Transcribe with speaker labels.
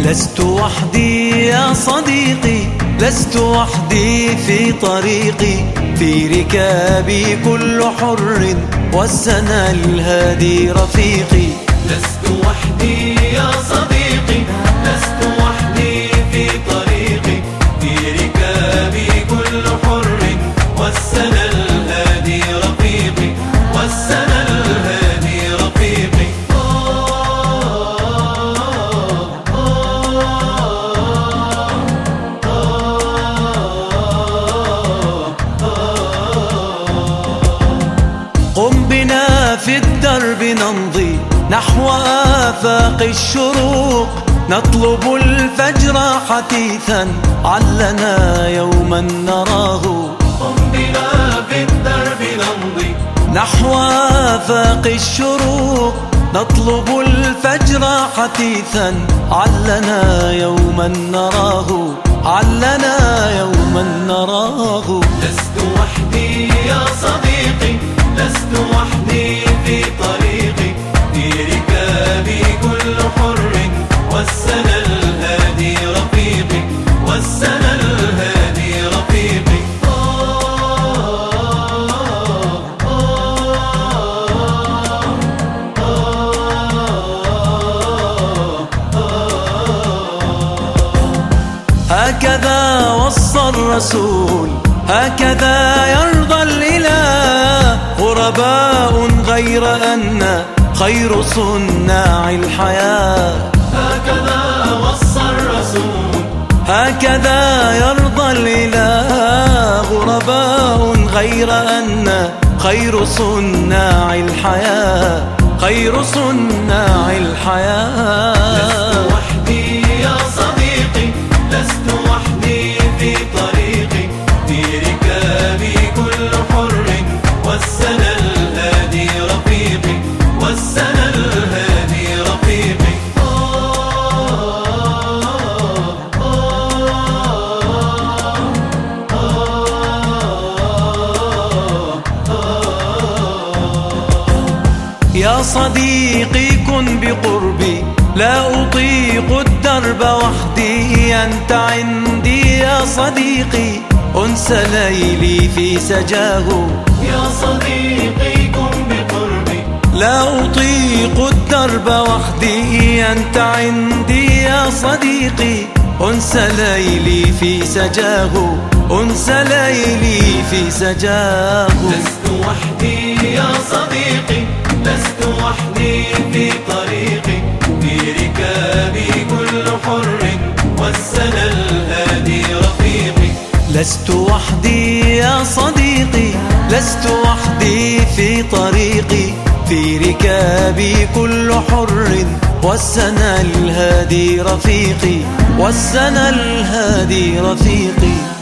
Speaker 1: لست وحدي يا صديقي، لست وحدي في طريقي، في ركابي كل حر والسنى الهادي رفيقي.
Speaker 2: لست وحدي يا صديقي، لست وحدي في طريقي، في ركابي كل حر والسنى الهادي رفيقي، والسنى الهادي رفيقي.
Speaker 1: قم بنا في الدرب نمضي نحو آفاق الشروق، نطلب الفجر حثيثا علنا يوما نراه.
Speaker 2: قم بنا في الدرب نمضي
Speaker 1: نحو آفاق الشروق، نطلب الفجر حثيثا علنا يوما نراه، علنا يوما نراه.
Speaker 2: لست وحدي يا صديقي، لست وحدي في طريقي، في ركابي كل حر والسنى الهادي رفيقي، والسنى الهادي رفيقي.
Speaker 1: هكذا وصى الرسول، هكذا يرضى الإله، غرباء غير أن خير صناع الحياة.
Speaker 2: هكذا وصى الرسول،
Speaker 1: هكذا يرضى الإله، غرباء غير أن خير صناع الحياة، خير صناع الحياة.
Speaker 2: لست وحدي يا صديقي، لست وحدي في طريقي، في ركابي كل حر والسنى الهادي رفيقي، والسنى الهادي رفيقي.
Speaker 1: يا صديقي كن بقربي، لا أطيق الدرب وحدي، أنت عندي يا صديقي أنس ليلي في سجاه.
Speaker 2: يا صديقي كن بقربي،
Speaker 1: لا أطيق الدرب وحدي، أنت عندي يا صديقي أنس ليلي في سجاه، أنس ليلي في سجاه.
Speaker 2: لست وحدي يا صديقي، لست وحدي في طريقي، في ركابي كل حر والسنى الهادي رفيقي.
Speaker 1: لست وحدي يا صديقي، لست وحدي في طريقي، في ركابي كل حر والسنى الهادي رفيقي، والسنى الهادي رفيقي.